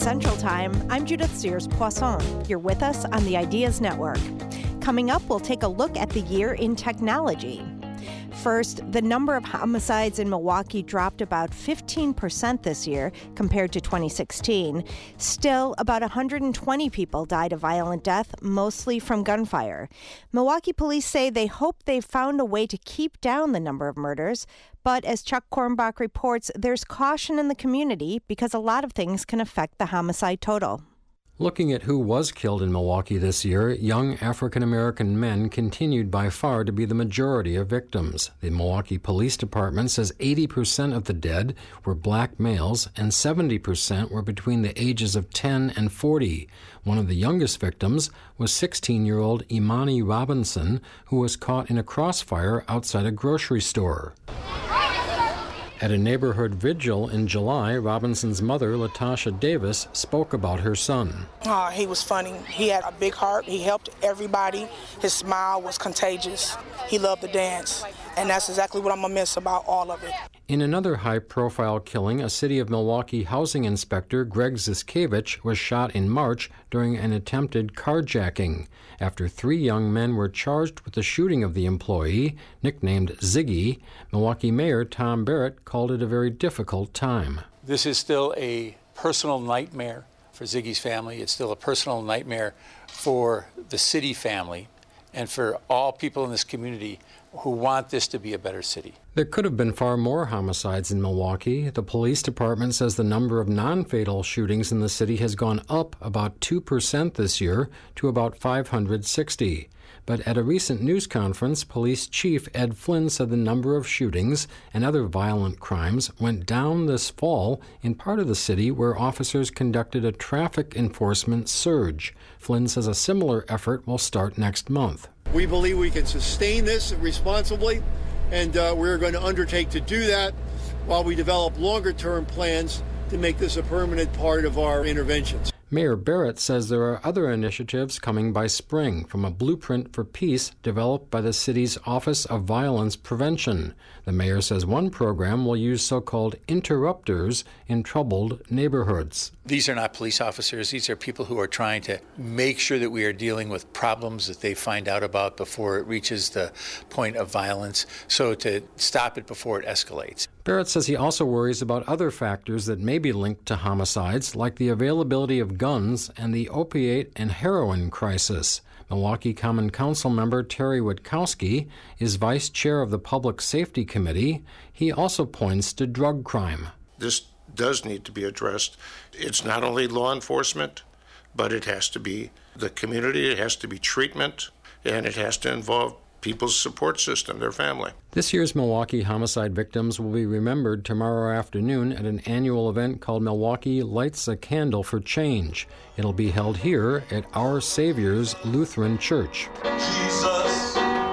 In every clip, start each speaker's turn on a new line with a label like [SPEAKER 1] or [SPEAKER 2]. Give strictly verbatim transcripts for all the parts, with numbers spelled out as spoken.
[SPEAKER 1] Central Time, I'm Judith Sears-Poisson. You're with us on the Ideas Network. Coming up, we'll take a look at the year in technology. First, the number of homicides in Milwaukee dropped about fifteen percent this year compared to twenty sixteen. Still, about one hundred twenty people died of violent death, mostly from gunfire. Milwaukee police say they hope they've found a way to keep down the number of murders. But as Chuck Quirmbach reports, there's caution in the community because a lot of things can affect the homicide total.
[SPEAKER 2] Looking at who was killed in Milwaukee this year, young African-American men continued by far to be the majority of victims. The Milwaukee Police Department says eighty percent of the dead were black males and seventy percent were between the ages of ten and forty. One of the youngest victims was sixteen-year-old Imani Robinson, who was caught in a crossfire outside a grocery store. At a neighborhood vigil in July, Robinson's mother, Latasha Davis, spoke about her son.
[SPEAKER 3] Oh, he was funny. He had a big heart. He helped everybody. His smile was contagious. He loved to dance. And that's exactly what I'm going to miss about all of it.
[SPEAKER 2] In another high-profile killing, a City of Milwaukee housing inspector, Greg Ziskevich, was shot in March during an attempted carjacking. After three young men were charged with the shooting of the employee, nicknamed Ziggy, Milwaukee Mayor Tom Barrett called it a very difficult time.
[SPEAKER 4] This is still a personal nightmare for Ziggy's family. It's still a personal nightmare for the city family and for all people in this community who want this to be a better city.
[SPEAKER 2] There could have been far more homicides in Milwaukee. The police department says the number of non-fatal shootings in the city has gone up about two percent this year to about five hundred sixty. But at a recent news conference, Police Chief Ed Flynn said the number of shootings and other violent crimes went down this fall in part of the city where officers conducted a traffic enforcement surge. Flynn says a similar effort will start next month.
[SPEAKER 5] We believe we can sustain this responsibly, and uh, we're going to undertake to do that while we develop longer-term plans to make this a permanent part of our interventions.
[SPEAKER 2] Mayor Barrett says there are other initiatives coming by spring from a blueprint for peace developed by the city's Office of Violence Prevention. The mayor says one program will use so-called interrupters in troubled neighborhoods.
[SPEAKER 4] These are not police officers. These are people who are trying to make sure that we are dealing with problems that they find out about before it reaches the point of violence, so to stop it before it escalates.
[SPEAKER 2] Barrett says he also worries about other factors that may be linked to homicides, like the availability of guns and the opiate and heroin crisis. Milwaukee Common Council member Terry Witkowski is vice chair of the Public Safety Committee. He also points to drug crime.
[SPEAKER 6] This does need to be addressed. It's not only law enforcement, but it has to be the community, it has to be treatment, and it has to involve people's support system, their family.
[SPEAKER 2] This year's Milwaukee homicide victims will be remembered tomorrow afternoon at an annual event called Milwaukee Lights a Candle for Change. It'll be held here at Our Savior's Lutheran Church. Jesus,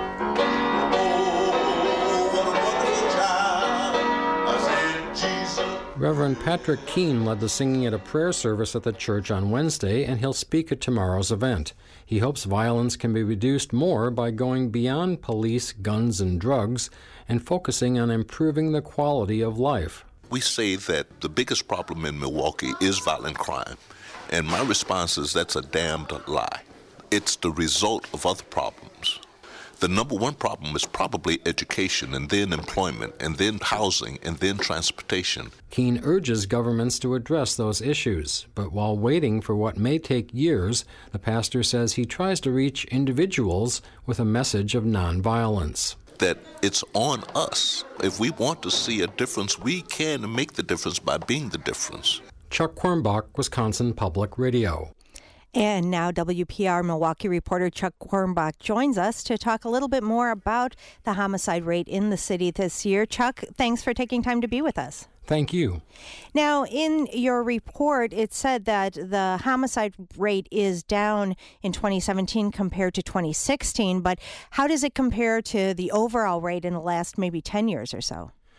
[SPEAKER 2] oh, what a wonderful child. I said, Jesus. Reverend Patrick Keene led the singing at a prayer service at the church on Wednesday, and he'll speak at tomorrow's event. He hopes violence can be reduced more by going beyond police, guns, and drugs and focusing on improving the quality of life.
[SPEAKER 7] We say that the biggest problem in Milwaukee is violent crime, and my response is that's a damned lie. It's the result of other problems. The number one problem is probably education, and then employment, and then housing, and then transportation.
[SPEAKER 2] Keene urges governments to address those issues, but while waiting for what may take years, the pastor says he tries to reach individuals with a message of nonviolence.
[SPEAKER 7] That it's on us. If we want to see a difference, we can make the difference by being the difference.
[SPEAKER 2] Chuck Quirmbach, Wisconsin Public Radio.
[SPEAKER 1] And now W P R Milwaukee reporter Chuck Quirmbach joins us to talk a little bit more about the homicide rate in the city this year. Chuck, thanks for taking time to be with us.
[SPEAKER 2] Thank you.
[SPEAKER 1] Now, in your report, it said that the homicide rate is down in twenty seventeen compared to twenty sixteen, but how does it compare to the overall rate in the last maybe ten years or so?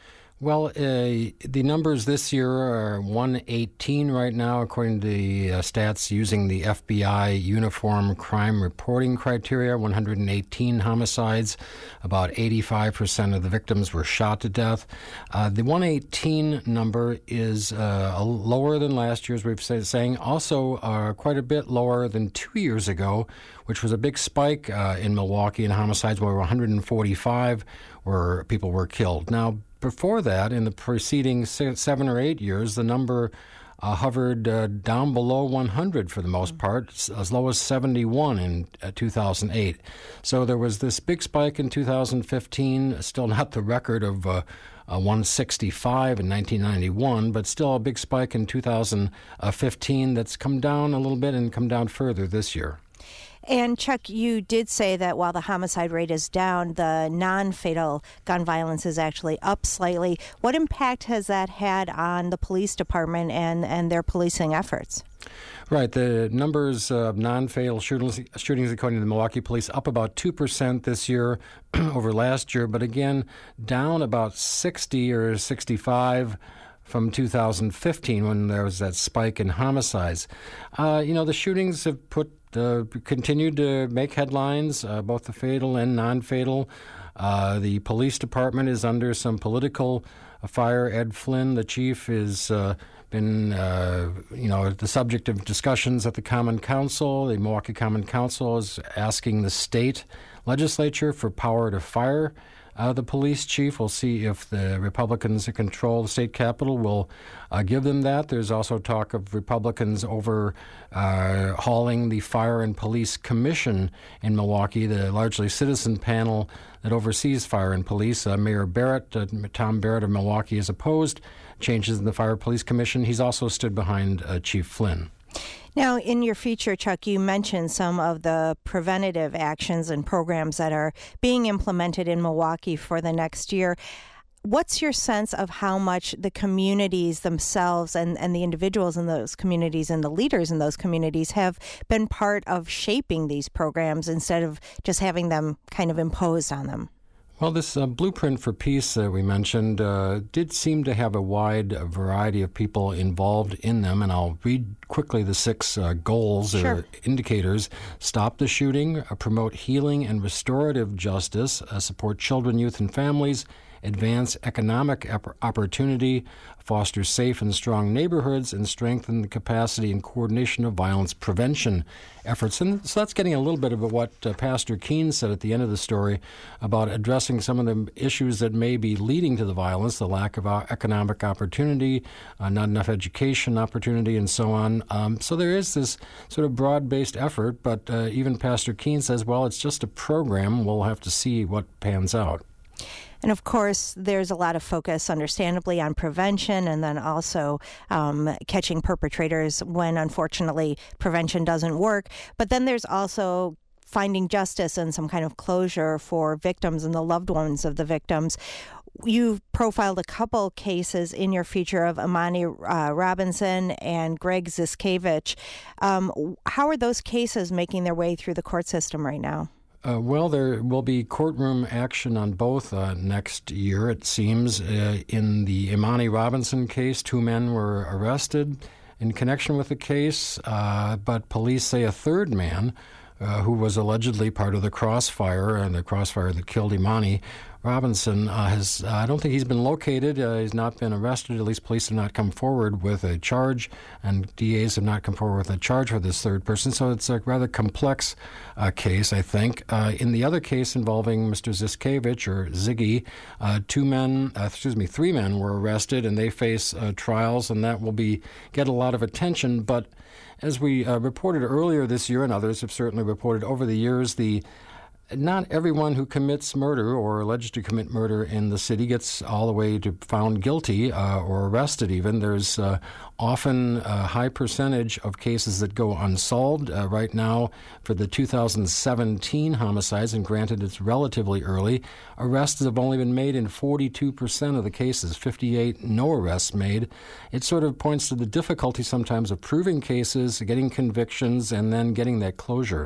[SPEAKER 2] Well, uh, the numbers this year are one eighteen right now, according to the uh, stats using the F B I Uniform Crime Reporting Criteria, one hundred eighteen homicides. About eighty-five percent of the victims were shot to death. Uh, the one eighteen number is uh, lower than last year's, we've been saying, also uh, quite a bit lower than two years ago, which was a big spike uh, in Milwaukee in homicides, where one hundred forty-five where people were killed. Now, before that, in the preceding six, seven or eight years, the number uh, hovered uh, down below one hundred for the most part, as low as seventy-one in uh, two thousand eight. So there was this big spike in two thousand fifteen, still not the record of uh, uh, one sixty-five in nineteen ninety-one, but still a big spike in two thousand fifteen that's come down a little bit and come down further this year.
[SPEAKER 1] And Chuck, you did say that while the homicide rate is down, the non-fatal gun violence is actually up slightly. What impact has that had on the police department and, and their policing efforts?
[SPEAKER 2] Right. The numbers of non-fatal shootings, shootings, according to the Milwaukee Police, up about two percent this year over last year, but again, down about sixty or sixty-five from two thousand fifteen when there was that spike in homicides. Uh, you know, the shootings have put Uh, continued to make headlines, uh, both the fatal and non-fatal. Uh, the police department is under some political fire. Ed Flynn, the chief, has uh, been, uh, you know, the subject of discussions at the Common Council. The Milwaukee Common Council is asking the state legislature for power to fire Uh, the police chief. We'll see if the Republicans that control the state capitol will uh, give them that. There's also talk of Republicans overhauling uh, the Fire and Police Commission in Milwaukee, the largely citizen panel that oversees fire and police. Uh, Mayor Barrett, uh, Tom Barrett of Milwaukee, is opposed changes in the Fire Police Commission. He's also stood behind uh, Chief Flynn.
[SPEAKER 1] Now, in your feature, Chuck, you mentioned some of the preventative actions and programs that are being implemented in Milwaukee for the next year. What's your sense of how much the communities themselves and, and the individuals in those communities and the leaders in those communities have been part of shaping these programs instead of just having them kind of imposed on them?
[SPEAKER 2] Well, this uh, Blueprint for Peace that we mentioned uh, did seem to have a wide variety of people involved in them, and I'll read quickly the six uh, goals
[SPEAKER 1] Sure.
[SPEAKER 2] or indicators. Stop the shooting, uh, promote healing and restorative justice, uh, support children, youth, and families, advance economic ap- opportunity, foster safe and strong neighborhoods, and strengthen the capacity and coordination of violence prevention efforts. And so that's getting a little bit of what uh, Pastor Keene said at the end of the story about addressing some of the issues that may be leading to the violence, the lack of uh, economic opportunity, uh, not enough education opportunity, and so on. Um, so there is this sort of broad-based effort, but uh, even Pastor Keene says, well, it's just a program. We'll have to see what pans out.
[SPEAKER 1] And of course, there's a lot of focus, understandably, on prevention and then also um, catching perpetrators when, unfortunately, prevention doesn't work. But then there's also finding justice and some kind of closure for victims and the loved ones of the victims. You've profiled a couple cases in your feature of Imani uh, Robinson and Greg Ziskevich. Um, how are those cases making their way through the court system right now?
[SPEAKER 2] Uh, well, there will be courtroom action on both uh, next year, it seems. Uh, in the Imani Robinson case, two men were arrested in connection with the case, uh, but police say a third man, uh, who was allegedly part of the crossfire, and the crossfire that killed Imani Robinson, uh, has, uh, I don't think he's been located. Uh, he's not been arrested. At least police have not come forward with a charge, and D As have not come forward with a charge for this third person. So it's a rather complex uh, case, I think. Uh, in the other case involving Mister Ziskevich, or Ziggy, uh, two men, uh, excuse me, three men were arrested, and they face uh, trials, and that will be get a lot of attention. But as we uh, reported earlier this year, and others have certainly reported over the years, the not everyone who commits murder or alleged to commit murder in the city gets all the way to found guilty uh, or arrested even. There's uh, often a high percentage of cases that go unsolved. Uh, right now, for the two thousand seventeen homicides, and granted it's relatively early, arrests have only been made in forty-two percent of the cases, fifty-eight no arrests made. It sort of points to the difficulty sometimes of proving cases, getting convictions, and then getting that closure.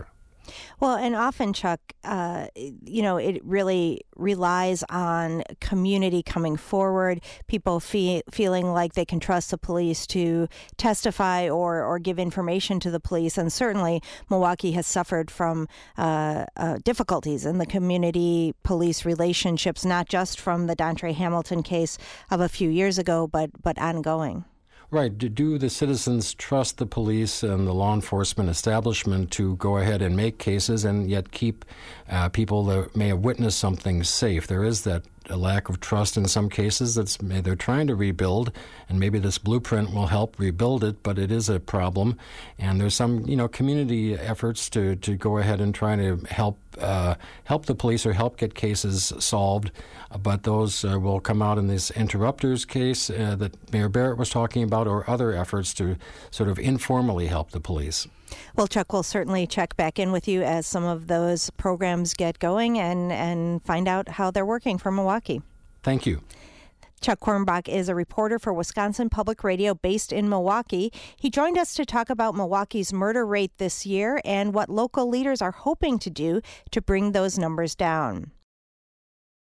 [SPEAKER 1] Well, and often, Chuck, uh, you know, it really relies on community coming forward, people fe- feeling like they can trust the police to testify or, or give information to the police. And certainly Milwaukee has suffered from uh, uh, difficulties in the community police relationships, not just from the Dontre Hamilton case of a few years ago, but but ongoing.
[SPEAKER 2] Right. Do the citizens trust the police and the law enforcement establishment to go ahead and make cases and yet keep uh, people that may have witnessed something safe? There is that a lack of trust in some cases. That's they're trying to rebuild, and maybe this blueprint will help rebuild it, but it is a problem. And there's some, you know, community efforts to, to go ahead and try to help uh, help the police or help get cases solved. But those uh, will come out in this interrupters case uh, that Mayor Barrett was talking about, or other efforts to sort of informally help the police.
[SPEAKER 1] Well, Chuck, we'll certainly check back in with you as some of those programs get going and, and find out how they're working for Milwaukee.
[SPEAKER 2] Thank you.
[SPEAKER 1] Chuck Quirmbach is a reporter for Wisconsin Public Radio based in Milwaukee. He joined us to talk about Milwaukee's murder rate this year and what local leaders are hoping to do to bring those numbers down.